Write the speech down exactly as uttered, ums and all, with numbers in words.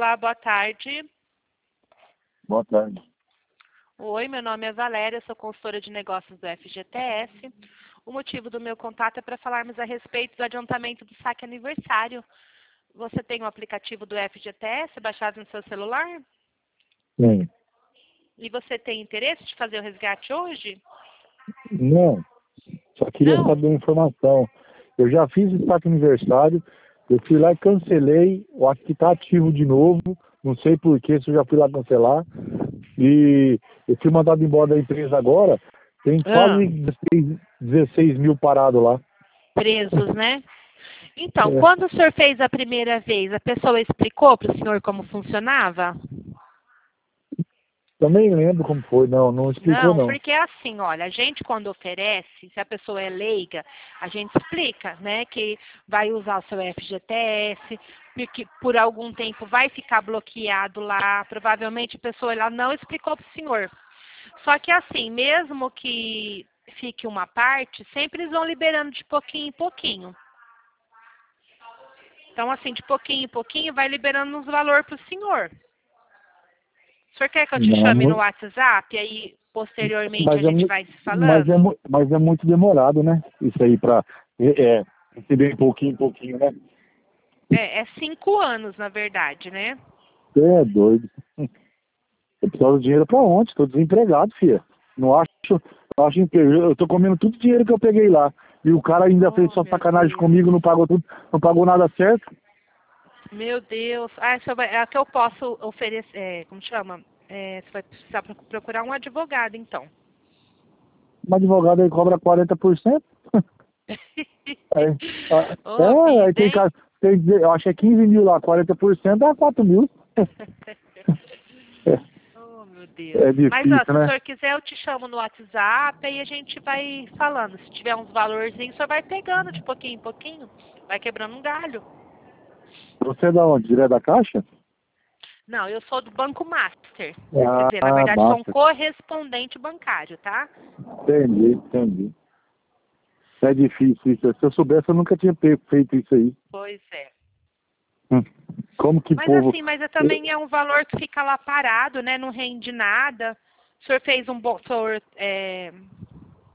Olá, boa tarde. Boa tarde. Oi, meu nome é Valéria, sou consultora de negócios do F G T S. O motivo do meu contato é para falarmos a respeito do adiantamento do saque aniversário. Você tem o aplicativo do F G T S baixado no seu celular? Sim. E você tem interesse de fazer o resgate hoje? Não, só queria Não? saber uma informação. Eu já fiz o saque aniversário, eu fui lá e cancelei, eu acho que está ativo de novo, não sei porquê, se eu já fui lá cancelar. E eu fui mandado embora da empresa agora, tem Ah, quase dezesseis, dezesseis mil parado lá. presos, né? Então, É, quando o senhor fez a primeira vez, a pessoa explicou para o senhor como funcionava? também lembro como foi, não, não explicou Não, não. porque é assim, olha, a gente quando oferece, se a pessoa é leiga, a gente explica, né, que vai usar o seu F G T S, porque por algum tempo vai ficar bloqueado lá, provavelmente a pessoa ela não explicou para o senhor. Só que assim, mesmo que fique uma parte, sempre eles vão liberando de pouquinho em pouquinho. Então, assim, de pouquinho em pouquinho, vai liberando uns valores para o senhor. O senhor quer que eu te Não, chame no mu- WhatsApp? Aí, posteriormente, a mas é, gente mu- vai se mas é, falando? mu- mas é muito demorado, né? Isso aí para é, é, receber pouquinho em pouquinho, né? É, é cinco anos, na verdade, né? Você é doido. Eu preciso de dinheiro pra ontem, estou desempregado, filha. Não acho, não acho emprego. Eu tô comendo todo o dinheiro que eu peguei lá. E o cara ainda fez Oh, só meu sacanagem Deus. comigo, não pagou tudo, não pagou nada certo. Meu Deus. Ah, senhor vai- é que eu posso oferecer, é, como chama? É, você vai precisar pro- procurar um advogado, então. Um advogado aí cobra quarenta por cento. Aí, ah, Ô, a é, aí vida, tem hein? cara, tem, que dizer, eu acho que é quinze mil lá, quarenta por cento dá quatro mil. Oh, meu Deus. É, é Mas, ó, difícil, se o né? senhor quiser, eu te chamo no WhatsApp e a gente vai falando. Se tiver uns valorzinhos, o senhor vai pegando de pouquinho em pouquinho. Vai quebrando um galho. Você é da onde? Direto da Caixa? Não, eu sou do Banco Master. Quer dizer, na Ah, verdade, sou um basta. correspondente bancário, tá? Entendi, entendi. É difícil isso. Se eu soubesse, eu nunca tinha pe- feito isso aí. Pois é. Hum. Como que Mas povo. assim, mas é, também é um valor que fica lá parado, né? Não rende nada. O senhor fez um bom. O senhor, é,